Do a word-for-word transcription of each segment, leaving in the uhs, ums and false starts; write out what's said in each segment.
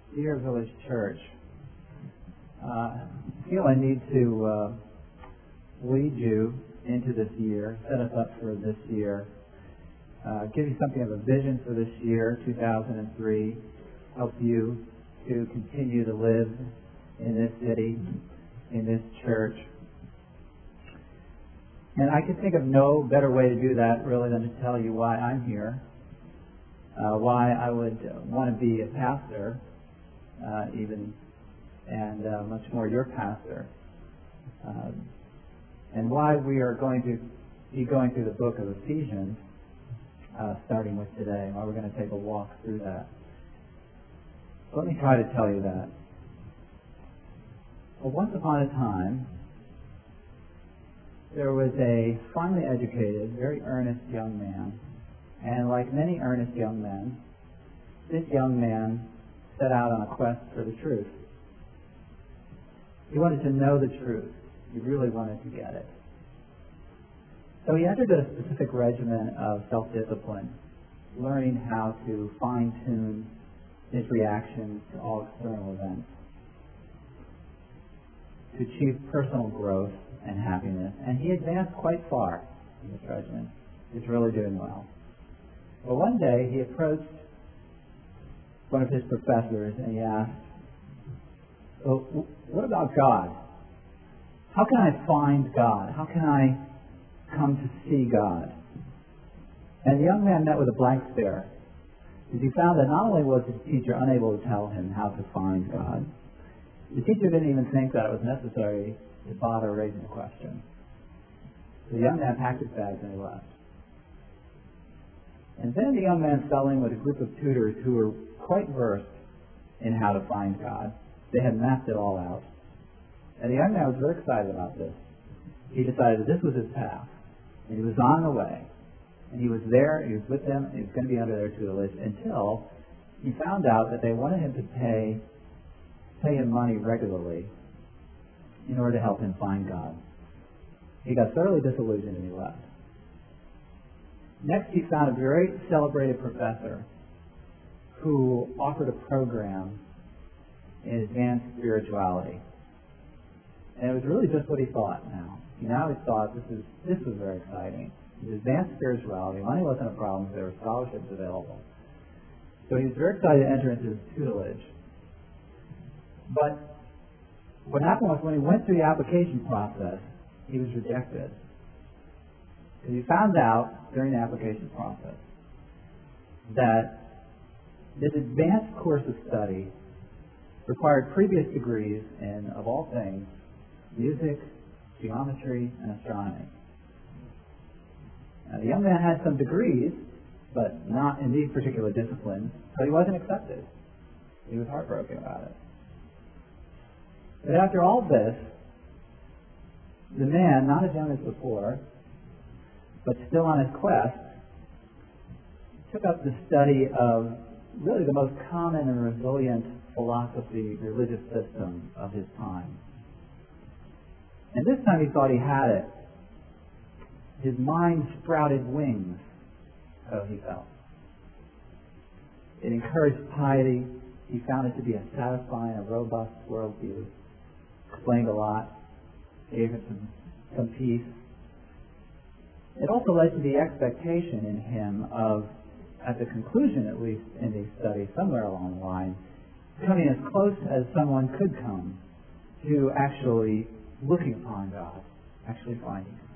Dear Village Church, uh, I feel I need to uh, lead you into this year, set us up for this year, uh, give you something of a vision for this year, two thousand three, help you to continue to live in this city, in this church. And I can think of no better way to do that really than to tell you why I'm here, uh, why I would want to be a pastor, uh, even, and uh, much more your pastor, uh, and why we are going to be going through the book of Ephesians, uh, starting with today, and why we're going to take a walk through that. So let me try to tell you that. Well, once upon a time, there was a finely educated, very earnest young man, and like many earnest young men, this young man set out on a quest for the truth. He wanted to know the truth. He really wanted to get it. So he entered a specific regimen of self-discipline, learning how to fine-tune his reactions to all external events, to achieve personal growth and happiness. And he advanced quite far in this regimen. He's really doing well. But one day he approached one of his professors and he asked, well, what about God? How can I find God? How can I come to see God? And the young man met with a blank stare, because he found that not only was his teacher unable to tell him how to find God, the teacher didn't even think that it was necessary to bother raising the question. So the young man packed his bags and he left. And then the young man fell in with a group of tutors who were quite versed in how to find God. They had mapped it all out. And the young man was very excited about this. He decided that this was his path. And he was on the way. And he was there, he was with them, and he was going to be under their tutelage until he found out that they wanted him to pay, pay him money regularly in order to help him find God. He got thoroughly disillusioned and he left. Next, he found a very celebrated professor who offered a program in advanced spirituality. And it was really just what he thought now. Now he thought this is this was very exciting. It was advanced spirituality. Money wasn't a problem, there were scholarships available. So he was very excited to enter into his tutelage. But what happened was when he went through the application process, he was rejected. Because he found out during the application process that this advanced course of study required previous degrees in, of all things, music, geometry, and astronomy. Now, the young man had some degrees, but not in these particular disciplines, so he wasn't accepted. He was heartbroken about it. But after all this, the man, not as young as before, but still on his quest, took up the study of really the most common and resilient philosophy, religious system of his time. And this time he thought he had it. His mind sprouted wings, so he felt. It encouraged piety. He found it to be a satisfying, a robust worldview. Explained a lot. Gave him some, some peace. It also led to the expectation in him of, at the conclusion at least in these studies, somewhere along the line, coming as close as someone could come to actually looking upon God, actually finding God.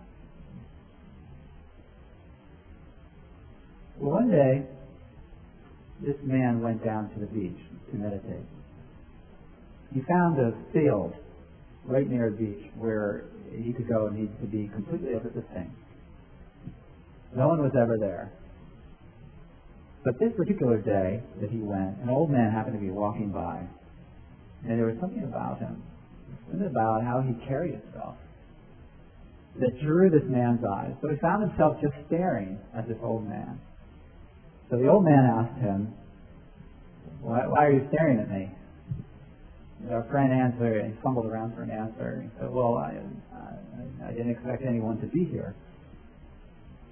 Well, one day, this man went down to the beach to meditate. He found a field right near a beach where he could go and he could be completely up at the thing. No one was ever there. But this particular day that he went, an old man happened to be walking by, and there was something about him, something about how he carried himself, that drew this man's eyes. So he found himself just staring at this old man. So the old man asked him, why, why are you staring at me? And our friend answered, and he fumbled around for an answer. He said, well, I, I, I didn't expect anyone to be here.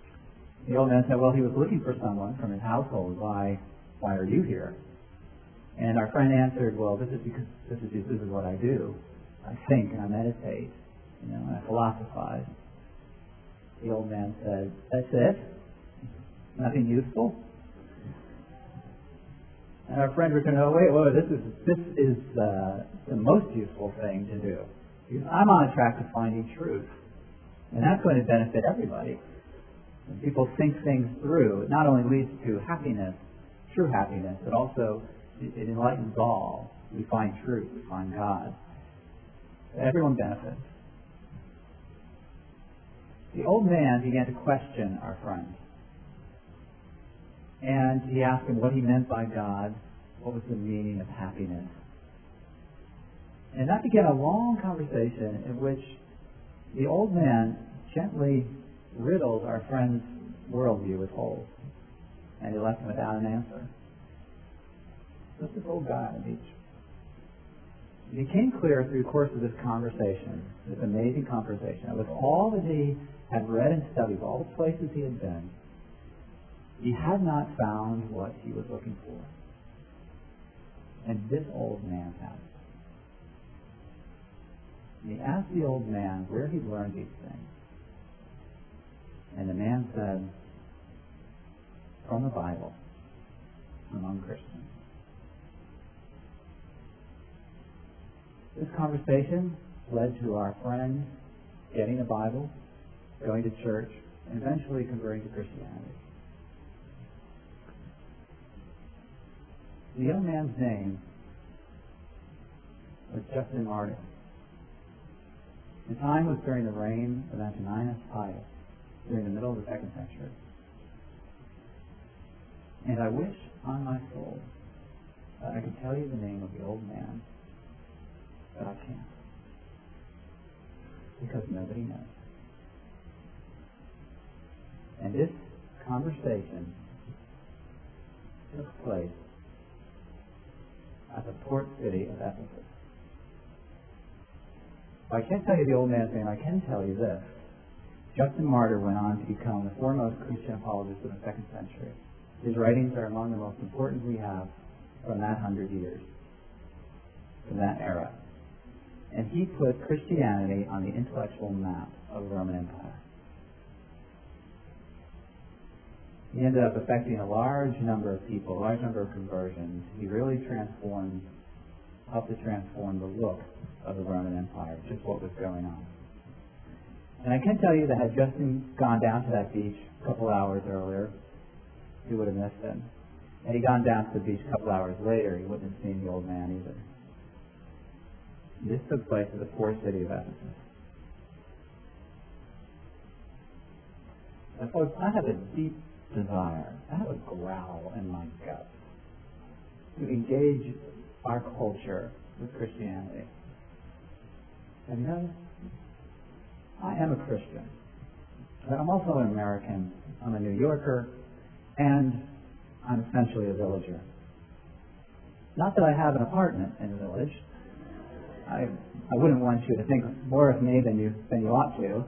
The old man said, well, he was looking for someone from his household. Why, why are you here? And our friend answered, well, this is because this is, this is what I do. I think and I meditate, you know, and I philosophize. The old man said, that's it? Nothing useful? And our friend returned, oh, wait, wait, this is, this is uh, the most useful thing to do. Because I'm on a track to finding truth. And that's going to benefit everybody. When people think things through, it not only leads to happiness, true happiness, but also it, it enlightens all. We find truth, we find God. Everyone benefits. The old man began to question our friend. And he asked him what he meant by God, what was the meaning of happiness. And that began a long conversation in which the old man gently riddled our friend's worldview with holes. And he left him without an answer. Just this old guy on the beach. It became clear through the course of this conversation, this amazing conversation, that with all that he had read and studied, all the places he had been, he had not found what he was looking for. And this old man had. And he asked the old man where he'd learned these things. And the man said, from the Bible, among Christians. This conversation led to our friend getting a Bible, going to church, and eventually converting to Christianity. The young man's name was Justin Martyr. The time was during the reign of Antoninus Pius, during the middle of the second century. And I wish on my soul that I could tell you the name of the old man, but I can't. Because nobody knows. And this conversation took place at the port city of Ephesus. I can't tell you the old man's name. I can tell you this. Justin Martyr went on to become the foremost Christian apologist of the second century. His writings are among the most important we have from that hundred years, from that era. And he put Christianity on the intellectual map of the Roman Empire. He ended up affecting a large number of people, a large number of conversions. He really transformed, helped to transform the look of the Roman Empire, just what was going on. And I can tell you that had Justin gone down to that beach a couple hours earlier, he would have missed him. Had he gone down to the beach a couple hours later, he wouldn't have seen the old man either. This took place at the poor city of Ephesus. And folks, I have a deep desire, I have a growl in my gut to engage our culture with Christianity. Have you noticed? I am a Christian, but I'm also an American. I'm a New Yorker, and I'm essentially a villager. Not that I have an apartment in a village. I I wouldn't want you to think more of me than you than you ought to.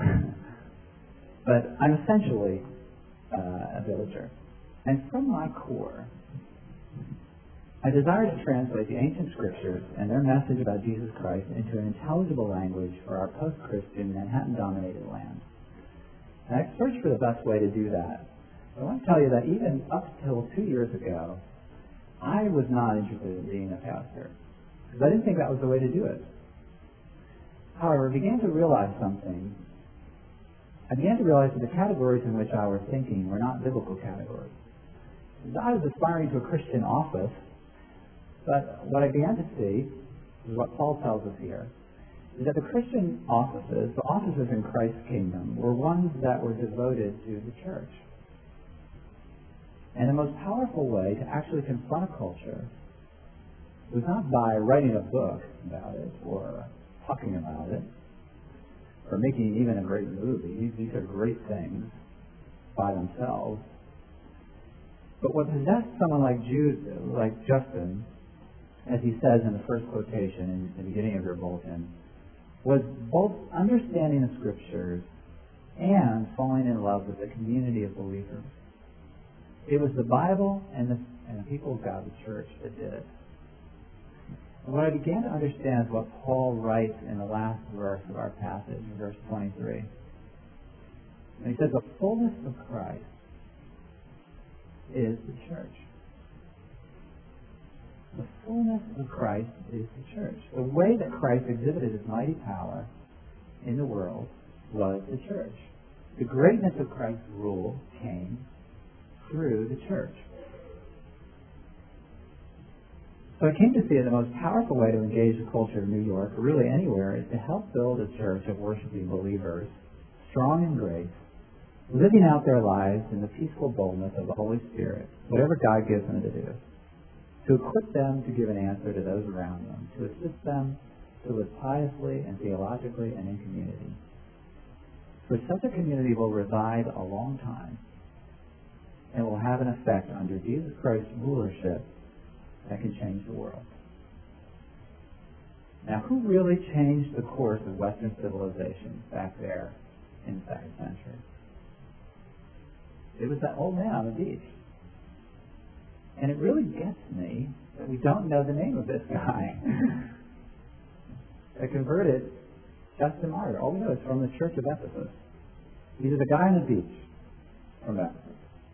But I'm essentially uh, a villager. And from my core, I desire to translate the ancient scriptures and their message about Jesus Christ into an intelligible language for our post-Christian, Manhattan-dominated land. And I've searched for the best way to do that. I want to tell you that even up till two years ago, I was not interested in being a pastor, because I didn't think that was the way to do it. However, I began to realize something. I began to realize that the categories in which I was thinking were not biblical categories. I was aspiring to a Christian office, but what I began to see, is what Paul tells us here, is that the Christian offices, the offices in Christ's kingdom, were ones that were devoted to the church. And the most powerful way to actually confront a culture was not by writing a book about it, or talking about it, or making even a great movie. These are great things by themselves. But what possessed someone like Jude, like Justin, as he says in the first quotation in the beginning of your bulletin, was both understanding the scriptures and falling in love with the community of believers. It was the Bible and the, and the people of God, the church, that did it. And what I began to understand is what Paul writes in the last verse of our passage, in verse twenty-three. And he says, the fullness of Christ is the church. The fullness of Christ is the church. The way that Christ exhibited his mighty power in the world was the church. The greatness of Christ's rule came through the church. So I came to see that the most powerful way to engage the culture of New York, or really anywhere, is to help build a church of worshiping believers, strong in grace, living out their lives in the peaceful boldness of the Holy Spirit, whatever God gives them to do, to equip them to give an answer to those around them, to assist them to live piously and theologically and in community. For such a community will reside a long time and will have an effect under Jesus Christ's rulership that can change the world. Now, who really changed the course of Western civilization back there in the second century? It was that old man on the beach. And it really gets me that we don't know the name of this guy that converted Justin Martyr. All we know is from the church of Ephesus. He was a guy on the beach from Ephesus.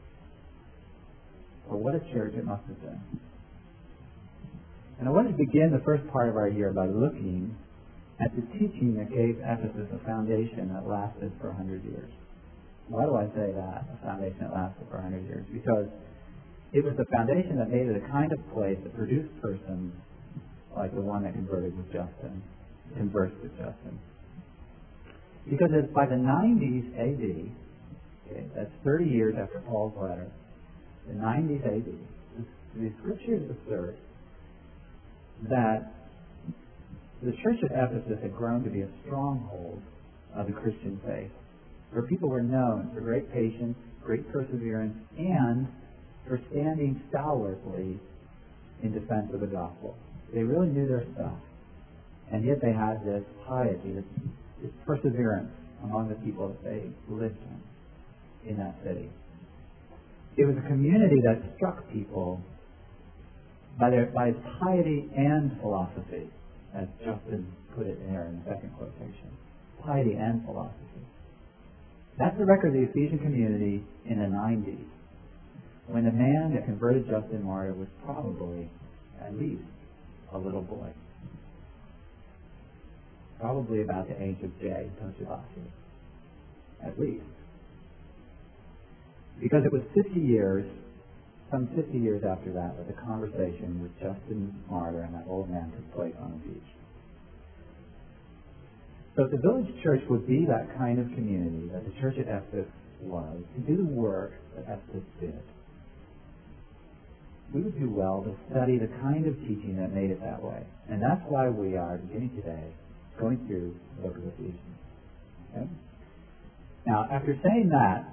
But what a church it must have been. And I want to begin the first part of our year by looking at the teaching that gave Ephesus a foundation that lasted for a hundred years. Why do I say that, a foundation that lasted for a hundred years? Because it was the foundation that made it a kind of place that produced persons like the one that converted with Justin, conversed with Justin. Because it's by the nineties A D, okay, that's thirty years after Paul's letter, the nineties A D, the scriptures assert that the church of Ephesus had grown to be a stronghold of the Christian faith, where people were known for great patience, great perseverance, and for standing stalwartly in defense of the gospel. They really knew their stuff. And yet they had this piety, this, this perseverance among the people that they lived in, in that city. It was a community that struck people by, their, by its piety and philosophy, as Justin put it in there in the second quotation. Piety and philosophy. That's the record of the Ephesian community in the nineties, when the man that converted Justin Martyr was probably at least a little boy. Probably about the age of Jay Toshibaki. At least. Because it was fifty years, some fifty years after that, that the conversation with Justin Martyr and that old man took place on the beach. So if the village church would be that kind of community that the church at Ephesus was, to do the work that Ephesus did, we would do well to study the kind of teaching that made it that way. And that's why we are, beginning today, going through the book of Ephesians. Okay? Now, after saying that,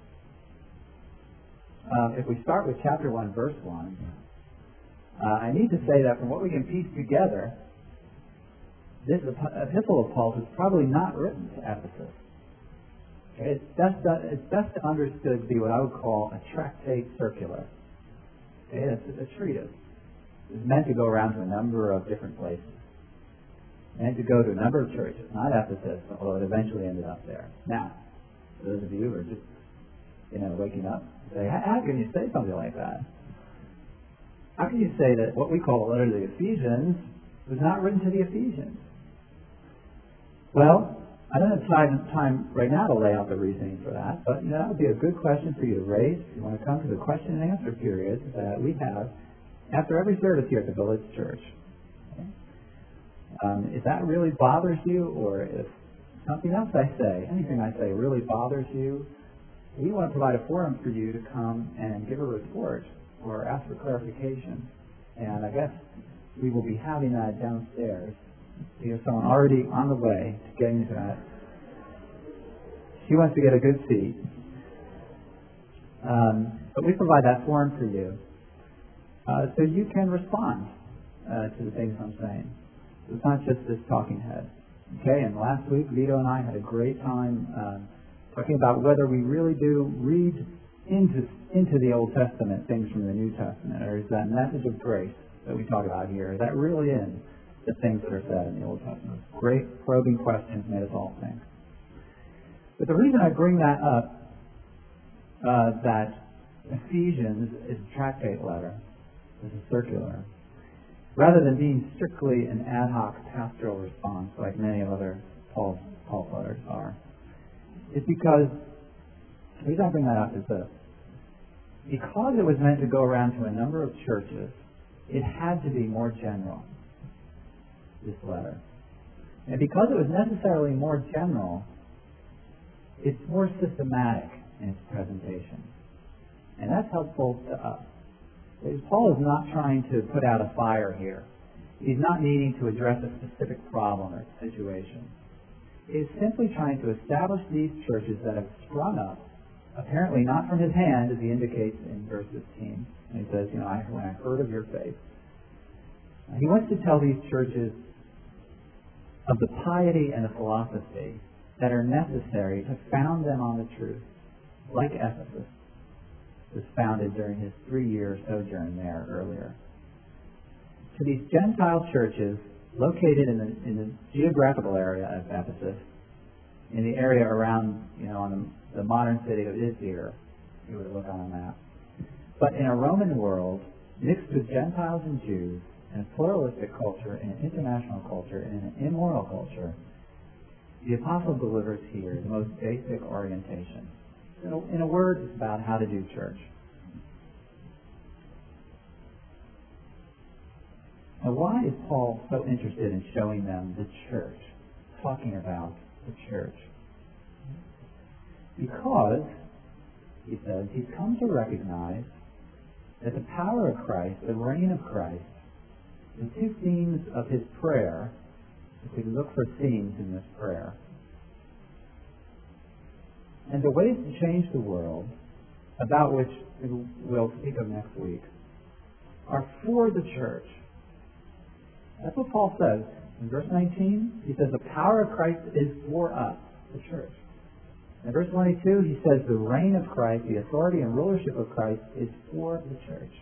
uh, if we start with chapter one, verse one, uh, I need to say that from what we can piece together, this epistle of Paul was probably not written to Ephesus. Okay? It's best, it's best understood to be what I would call a tractate circular. Okay? It's a treatise. It's meant to go around to a number of different places. Meant to go to a number of churches, not Ephesus, although it eventually ended up there. Now, for those of you who are just, you know, waking up, say, how can you say something like that? How can you say that what we call the letter to the Ephesians was not written to the Ephesians? Well, I don't have time, time right now to lay out the reasoning for that, but you know, that would be a good question for you to raise if you want to come to the question and answer period that we have after every service here at the Village Church. Okay? Um, if that really bothers you, or if something else I say, anything I say really bothers you, we want to provide a forum for you to come and give a report or ask for clarification. And I guess we will be having that downstairs. We have someone already on the way to getting to that. She wants to get a good seat. Um, but we provide that forum for you uh, so you can respond uh, to the things I'm saying. So it's not just this talking head. Okay, and last week Vito and I had a great time uh, talking about whether we really do read into into the Old Testament things from the New Testament, or is that message of grace that we talk about here, is that really in the things that are said in the Old Testament? Great probing questions made us all think. But the reason I bring that up, uh, that Ephesians is a tractate letter, is a circular, rather than being strictly an ad hoc pastoral response like many of other Paul's, Paul's letters are, is because, the reason I bring that up is this. Because it was meant to go around to a number of churches, it had to be more general, this letter. And because it was necessarily more general, it's more systematic in its presentation. And that's helpful to us. Because Paul is not trying to put out a fire here. He's not needing to address a specific problem or situation. He's simply trying to establish these churches that have sprung up, apparently not from his hand, as he indicates in verse fifteen. And he says, you know, I, when I heard of your faith. He wants to tell these churches of the piety and the philosophy that are necessary to found them on the truth, like Ephesus was founded during his three-year sojourn there earlier. To these Gentile churches located in the, in the geographical area of Ephesus, in the area around, you know, on the, the modern city of Izmir, if you were to look on a map, but in a Roman world mixed with Gentiles and Jews, in a pluralistic culture, in an international culture, in an immoral culture, the apostle delivers here the most basic orientation. So, in a word, it's about how to do church. Now, why is Paul so interested in showing them the church, talking about the church? Because, he says, he's come to recognize that the power of Christ, the reign of Christ, the two themes of his prayer, if we look for themes in this prayer, and the ways to change the world, about which we'll speak of next week, are for the church. That's what Paul says. In verse nineteen, he says the power of Christ is for us, the church. In verse twenty-two, he says the reign of Christ, the authority and rulership of Christ, is for the church.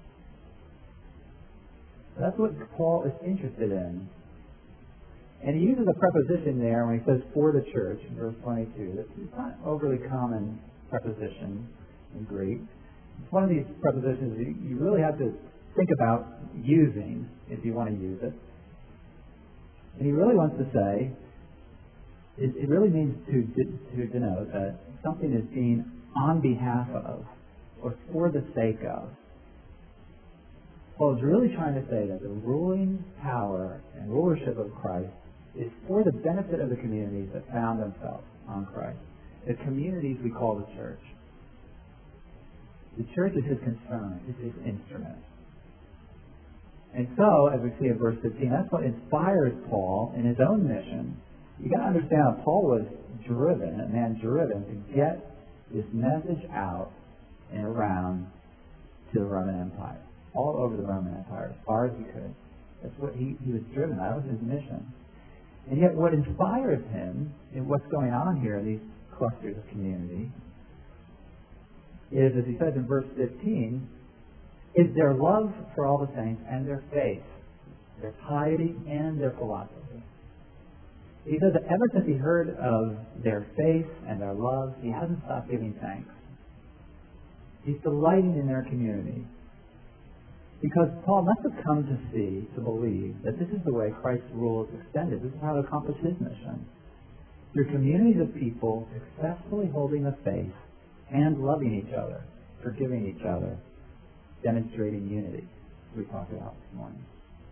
That's what Paul is interested in. And he uses a preposition there when he says for the church in verse twenty-two. It's not an overly common preposition in Greek. It's one of these prepositions you, you really have to think about using if you want to use it. And he really wants to say, it, it really means to, to denote that something is being on behalf of or for the sake of. Paul is really trying to say that the ruling power and rulership of Christ is for the benefit of the communities that found themselves on Christ. The communities we call the church. The church is his concern, is his instrument. And so, as we see in verse fifteen, that's what inspires Paul in his own mission. You've got to understand that Paul was driven, a man driven, to get this message out and around to the Roman Empire. All over the Roman Empire, as far as he could. That's what he, he was driven. That was his mission. And yet what inspires him in what's going on here in these clusters of community is, as he says in verse fifteen, is their love for all the saints and their faith, their piety and their philosophy. He says that ever since he heard of their faith and their love, he hasn't stopped giving thanks. He's delighting in their community. Because Paul must have come to see, to believe, that this is the way Christ's rule is extended. This is how to accomplish his mission. Through communities of people successfully holding the faith and loving each other, forgiving each other, demonstrating unity, as we talked about this morning.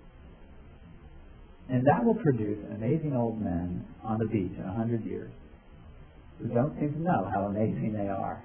And that will produce amazing old men on the beach in a hundred years who don't seem to know how amazing they are.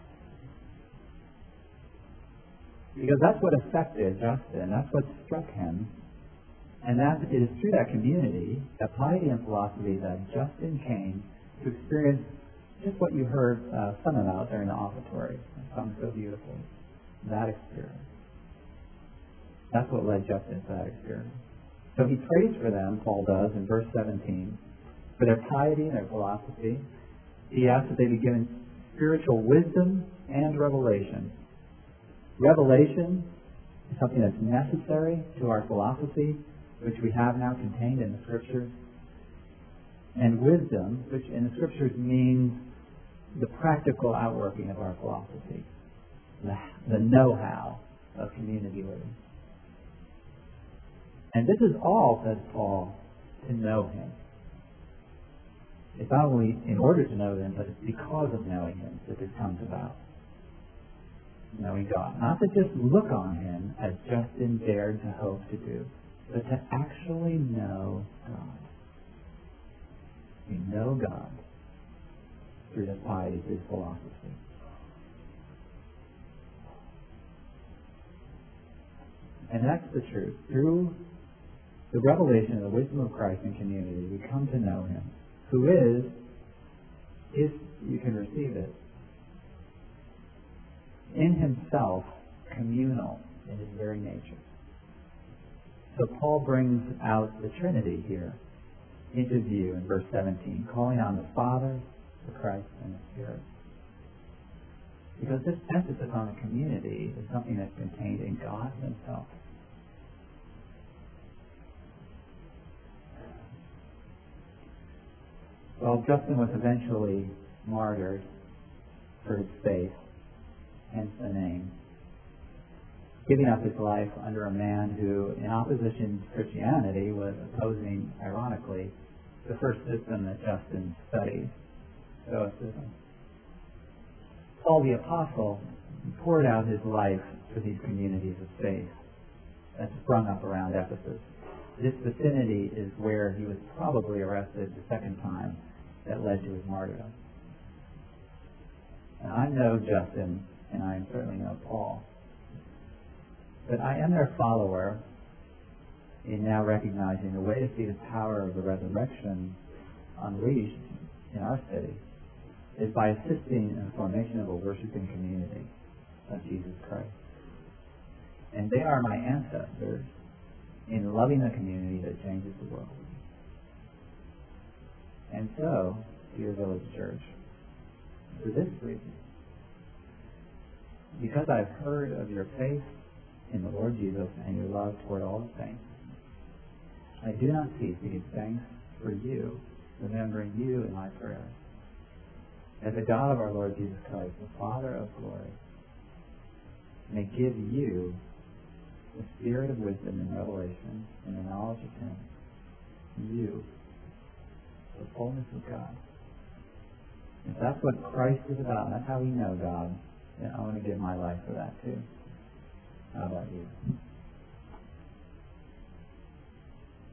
Because that's what affected Justin. That's what struck him. And that it is through that community, that piety and philosophy, that Justin came to experience just what you heard uh, sung about there in the offertory. It sung so beautifully. That experience. That's what led Justin to that experience. So he prays for them, Paul does, in verse seventeen, for their piety and their philosophy. He asks that they be given spiritual wisdom and revelation. Revelation is something that's necessary to our philosophy, which we have now contained in the Scriptures. And wisdom, which in the Scriptures means the practical outworking of our philosophy, the, the know-how of community living. And this is all, says Paul, to know Him. It's not only in order to know Him, but it's because of knowing Him that this comes about. Knowing God. Not to just look on Him, as Justin dared to hope to do, but to actually know God. We know God through His piety, through His philosophy. And that's the truth. Through the revelation of the wisdom of Christ in community, we come to know Him, who is, if you can receive it, in Himself communal in His very nature. So Paul brings out the Trinity here into view in verse seventeen, calling on the Father, the Christ, and the Spirit. Because this emphasis on the community is something that's contained in God Himself. Well, Justin was eventually martyred for his faith, hence the name, giving up his life under a man who, in opposition to Christianity, was opposing, ironically, the first system that Justin studied, Stoicism. Paul the Apostle poured out his life for these communities of faith that sprung up around Ephesus. This vicinity is where he was probably arrested the second time that led to his martyrdom. And I know Justin, and I certainly know Paul, but I am their follower in now recognizing the way to see the power of the resurrection unleashed in our city is by assisting in the formation of a worshiping community of Jesus Christ. And they are my ancestors in loving the community that changes the world. And so, dear Village Church, for this reason, because I've heard of your faith in the Lord Jesus and your love toward all the saints, I do not cease to give thanks for you, remembering you in my prayers. That the God of our Lord Jesus Christ, the Father of glory, may give you the spirit of wisdom and revelation and the knowledge of Him, you, the fullness of God. If that's what Christ is about, and that's how we know God, then I want to give my life for that too. How about you?